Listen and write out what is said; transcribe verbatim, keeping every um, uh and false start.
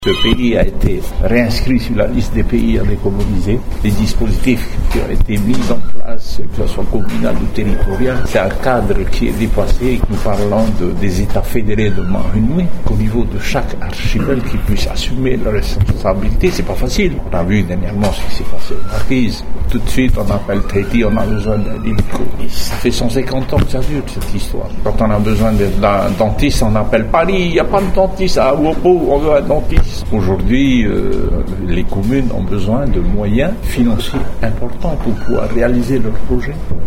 Ce pays a été réinscrit sur la liste des pays à décoloniser. Les dispositifs qui ont été mis en place, que ce soit communal ou territorial, c'est un cadre qui est dépassé. Nous parlons de, des États fédérés de Mahinewe, qu'au niveau de chaque archipel qui puisse assumer la responsabilité, c'est pas facile. On a vu dernièrement ce qui s'est passé au Marquise. Tout de suite, on appelle Tahiti, on a besoin d'un hélico. Ça fait cent cinquante ans que ça dure, cette histoire. Quand on a besoin d'un dentiste, on appelle Paris, il n'y a pas de dentiste à Awopo, on veut un dentiste. Aujourd'hui, euh, les communes ont besoin de moyens financiers importants pour pouvoir réaliser leurs projets.